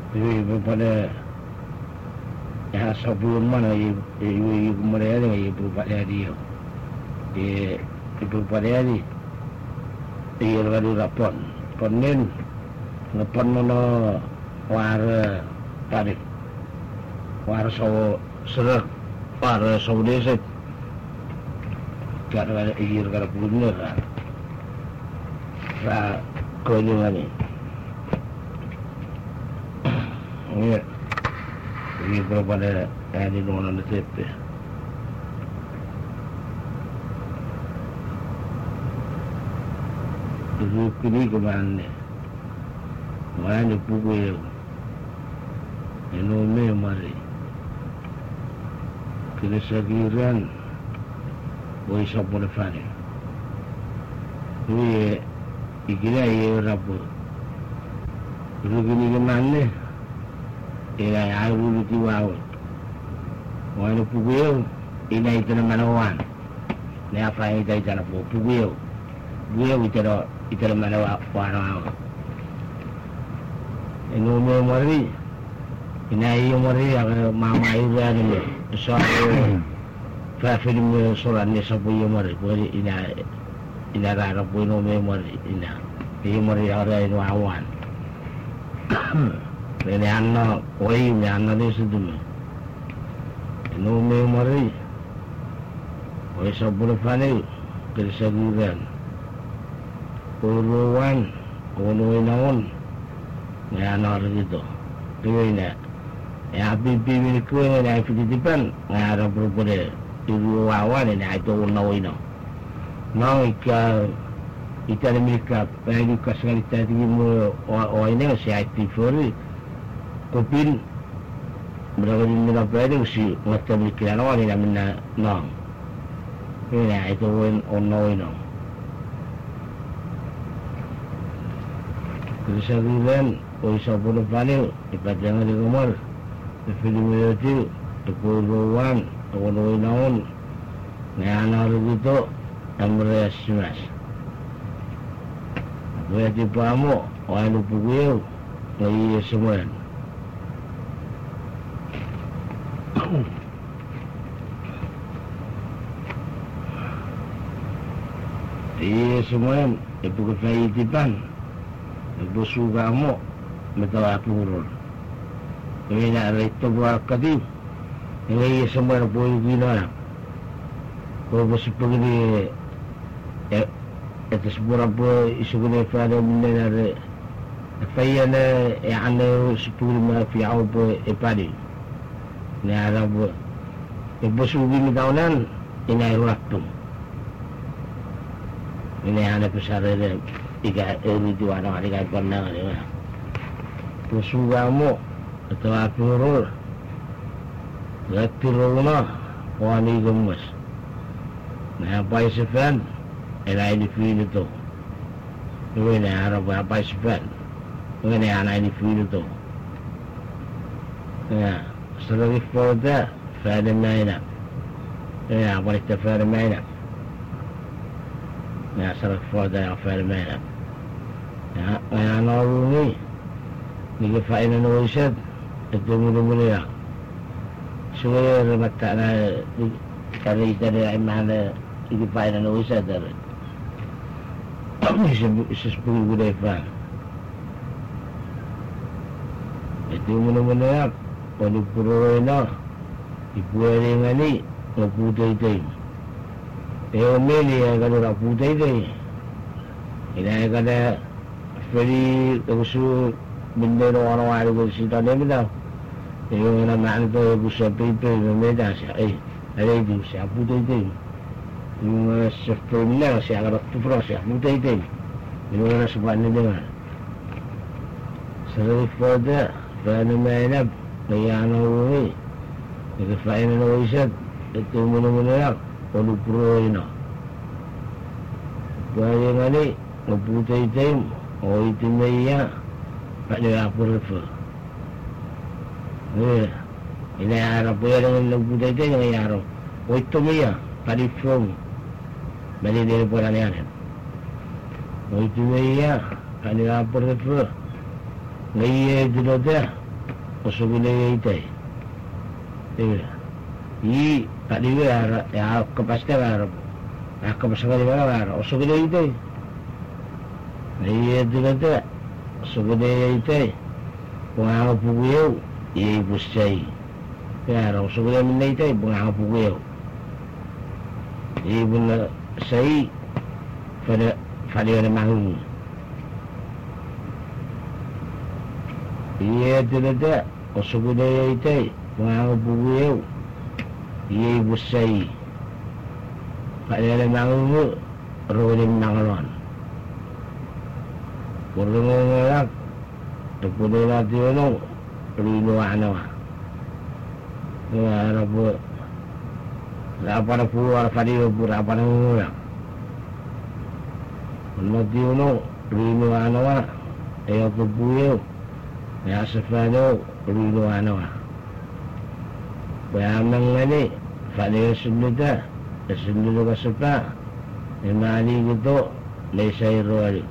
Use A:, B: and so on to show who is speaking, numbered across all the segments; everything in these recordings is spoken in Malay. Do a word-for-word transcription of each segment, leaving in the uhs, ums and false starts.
A: Ibu pada yang sebelum mana ibu ibu mereka ni ibu pada dia. Dia ibu pada dia. Dia lalu rapon. Ponen ngepon mana war pada war sawo serak war sawo desa. Kalau ia kalau punya lah. Ra konyol ni. Ya, ini kepada yang di luar negeri itu. Itu kini kemana? Mana pukul? Ini memang. Kini sekiran, boleh sampai lepas ni. Ini, ikutlah ia rapu. Itu kini kemana? Ila aru di wau. Wanu pugeu ina itana manawan. Ne apa yang kita itana pugeu. Pugeu itana itana manawa wana. Inu me mari. Ina iyo mari aga mama ira ni. So fa film soran ni sabu iyo mari. Puri ina ina rara puno me mari ina. Iyo mari ara inu awan. Ini anak, oi, ini anak ni sedih. Ini umur mari, oi sebelum pani kerjakan, uruan, uruan naon, ni anak itu, tu ini. Ya, bibi milikku ni ada titipan, ni ada berapa ibu awan ni itu naon naon. Naon ika, ika ni milikap, lagi kasih kita tinggi mu, oi ni saya aktifori. Kopin berapa ni nak berada usi macam ni kira awak ni nak mina nong. Ini itu on ono ini. Kesakitan, oisa pun panel, ikat jangan dikomar. Film itu, terpuruan, ono inaon. Ni anak itu amres mas. Berarti pamu, orang lupa gue, lagi semua. Iya semua ibu kafai tipan, ibu suka mo, betul aku urut. Ini nak itu buat kadi, ini semua boleh gila. Kalau bersepuluh ni, itu sebuah apa isu ni pada benda ada, kafai ada yang ada sepuluh maafi apa ipadi. Ni ada buat ibu sugi ni tahunan ini air waktu ini ada besar ada tiga ini dua orang tiga pandang ni lah ibu sugamu atau aku rul letir rumah wani gemes nah apa isefan elai di film itu ini ada apa isefan ini anak di film itu ya Selagi pada faham mana? Ya, boleh terfaham mana? Ya, selagi pada yang faham mana? Ya, yang orang ni, ni faham nulisat itu mula-mula. Semua rumah tak ada kalau kita ada mana ini faham nulisat ada. Ini sepuluh budaya faham. Itu mula-mula. Pada pura ina, ibu ada ni, nak putih itu. Eh, meli yang kalau nak putih itu, ini yang kada feri usul benda orang-orang ada cerita ni betul. Eh, orang nak tu usul pipi, benda siapa? Eh, ada itu siapa putih itu? Ini sebenarnya siapa kalau tu pura siapa putih itu? Ini orang sebab ni dengar. Serif pada, pada mana? Yang nawi, jika faham nawisat itu mula-mula perlu pro ini. Bahagian ini mempunyai tim, oh itu media, tak ada apa apa. Eh, ini ada apa yang mempunyai tim yang ada. Oh itu media, tadi from, balik dari pulau ni ada. Oh itu media, tak ada apa apa. Gaya itu dah. usugule ite iya i tadi ya ya kepasti lah ya kepasti lah usugule ite iya juga tu usugule ite bunga puguyo i busai ya usugule minna ite bunga puguyo i bunga sai pada pada orang mahu iya juga tu usugule ite bunga puguyo i busai pada orang mahu rolling nangalon kurang-kurang terpulang lagi orang rino anawa ya rabu apa nak pulang apa dia pura apa nak pulang mati orang rino anawa ya kebuyo ya sefado rino anawa bayamang ni fadil sunduta sunduta sepa imani gitu lesai roali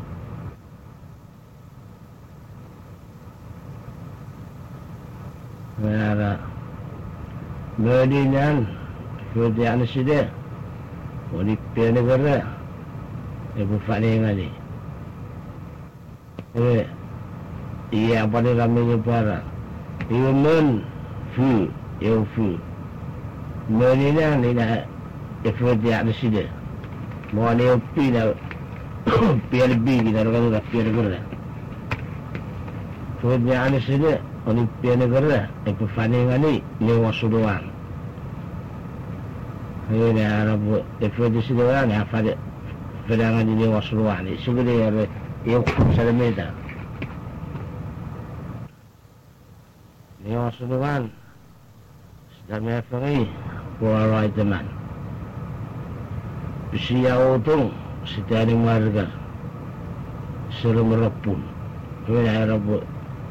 A: Mereka Merdingan Kerjaan sida Olipia negara Ibu Fadil Ngali Eh Ia apa dia ramai para Ia men Fu Ia fu Merdingan Ia Kerjaan sida Mau dia pi dah Pi lebih kita Kita pi negara Kerjaan sida Olimpia negara itu Fadil Ngali lewat suduan ini Arab itu di suduan ya Fadil Fadil Ngali lewat suduan ini sudah ya yang selamanya lewat suduan sedang mengafiri pulau teman usia utung setiap warga seru merepun ini Arab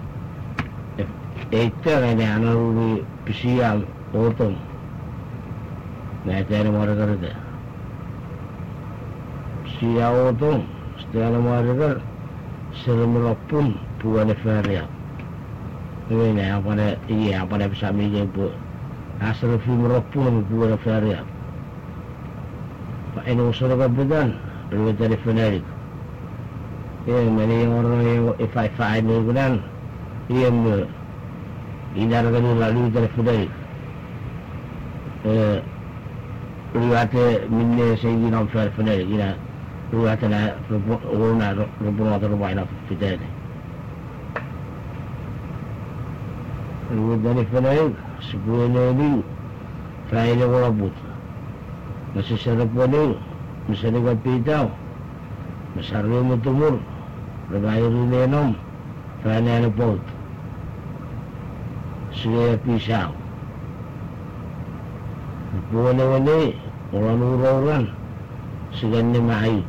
A: Ita ni anak uli pisiam otong. Nah cari mana kerja. Pisia otong, setelah mana kerja, selemropun buat feria. Ini apa ni? Iya apa ni bisa mijin bu. Asal film ropun buat feria. Pak ini usul kebetulan, lalu jadi feria. Yang mana yang orang yang ifai-ifai ni bukan, yang Ina kali lalu dari Fudai. Eh, riwayat minne sehingga nam fer Fudai. Ina riwayat na orang rumah atau rumah ina Fudai. Riwayat dari Fudai sebuah ni saya ni orang but. Masih serap ni, masih dekat pitau, masih rumah tumur, berbayar ni nom, saya ni ada pot. Sudah pisau. Buat-buat orang-orang segan ni mahir.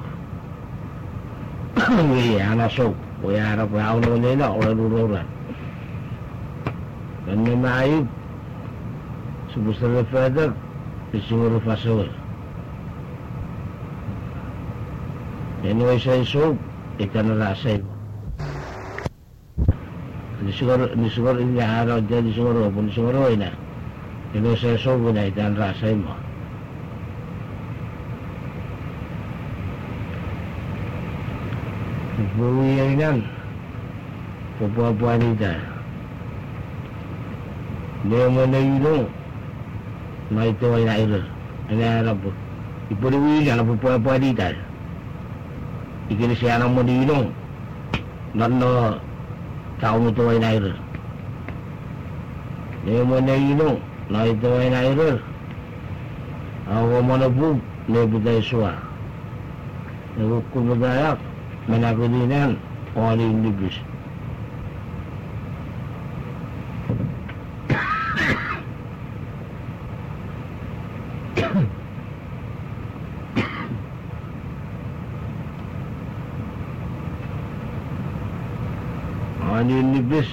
A: Iya, anak sok. Wah, Arab orang ni lah orang-orang. Dan ni mahir. Sebesar lepas di sumber fasal. Ini saya sok ikan rasa. Di sugar di sugar ini ada jadi sugar pun sugar ini. Ini saya sobu ni dan rasa ini. Bui ini kan, puan-puan ini. Dia mana itu, mai tu yang air. Ini apa? Ibu dia ini kan puan-puan ini. Ikan siapa nama dia itu? Nanda tahu tu yang air. Dia mana itu, naik tu yang air. Awak mana pun, dia budaya suara. Dia hukum budaya, mana kemudian orang ini bis. Orang ini bis.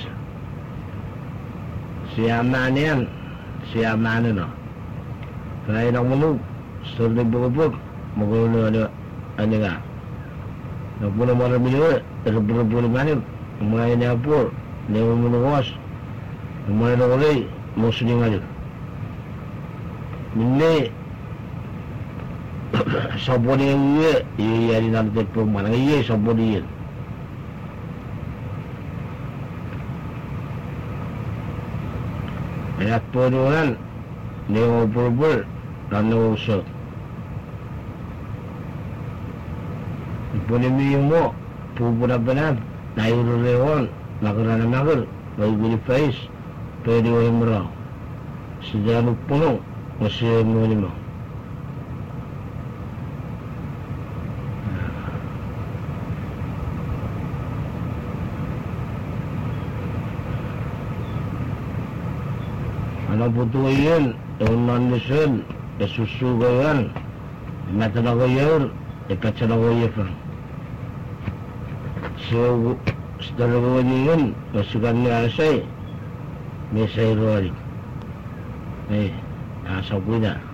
A: Siapa mana yang, siapa mana no. Kalau nak mulu, sudah berubah, mungkin ada ada tak. Nak pun orang bila, terberubah mana, mulai ni apa, dia menuas, Umay na kulay, muslim nga yun. Minni, sabon yang iya, iya di dalam telefon mana iya sabon iya. Ayat tuan neo berbel dan neo usah. Ibu ni mo, pupura benar, naik relewan, nagaran nagar, bagi beli faiz, pedi orang merah. Sejak lupa masih mengelima. Anak putu iyan, tahun nandisan, susu gayan, mata na gayar, ikat sa na gayar. So, sa dalawa niyan, masukan niya asay, may sayro rin. Eh, nasa ko na.